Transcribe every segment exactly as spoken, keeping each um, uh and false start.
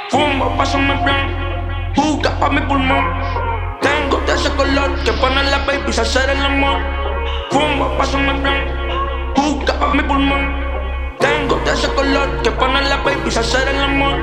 Fumo, pásame bien, juca pa' mi pulmón. Tengo de ese color que pone la baby a hacer el amor. Fumo, pásame bien, juca pa' mi pulmón. Tengo de ese color que pone la baby a hacer el amor.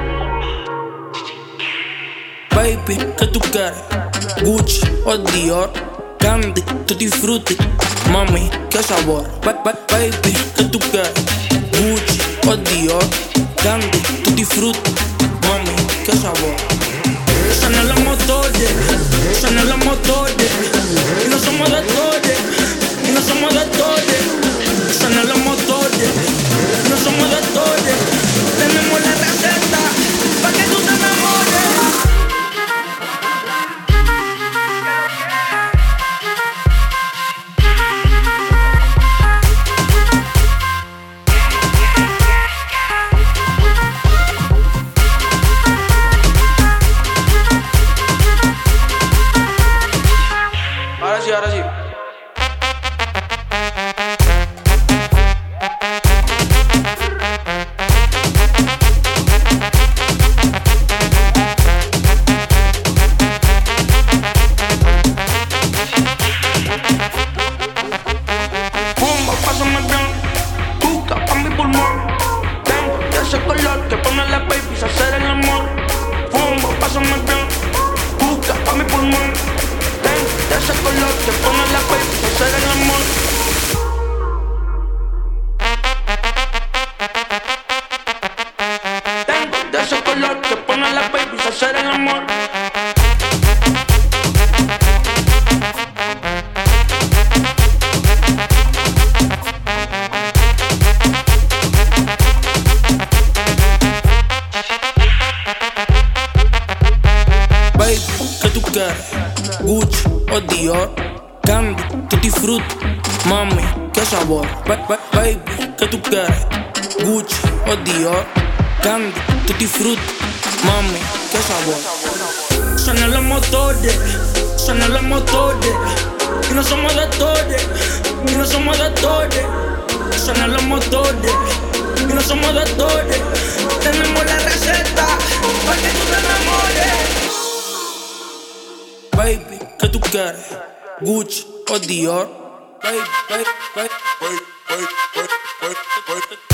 Baby, ¿qué tú quieres? Gucci o Dior, Candy, Tutti Frutti, mami, ¿qué sabor? Ba ba baby, ¿qué tú quieres? Gucci o Dior, Candy, Tutti Frutti, mami, ¿qué sabor? Suena los motores, suena los motores, y no somos de actores, y no somos de actores. Suena los motores, y no somos de actores. Tenemos la receta pa' que tú te enamores. Ahora sí, ahora sí. Fumo, pásame bien, juca pa' mi pulmón. Tengo de ese color que pone la baby a hacer el amor. Fumo, pásame bien, juca pa' mi pulmón. Tengo de ese color que pone la baby a hacer el amor. Tengo de ese color que pone la baby a hacer el amor. Baby, ¿qué tú quieres? Gucci o Dior, Candy, Tutti Frutti, mami, ¿qué sabor? Ba ba baby, ¿qué tú quieres? Gucci o Dior, Candy, Tutti Frutti, mami, ¿qué sabor? Suenan los motores, suenan los motores, y no somos de actores, y no somos de actores. Suenan los motores, y no somos de actores. Tenemos la receta pa' que tú te enamores. Baby, ¿qué tú quieres? Gucci o Dior. Baby, baby, baby, baby, baby, baby, baby, baby.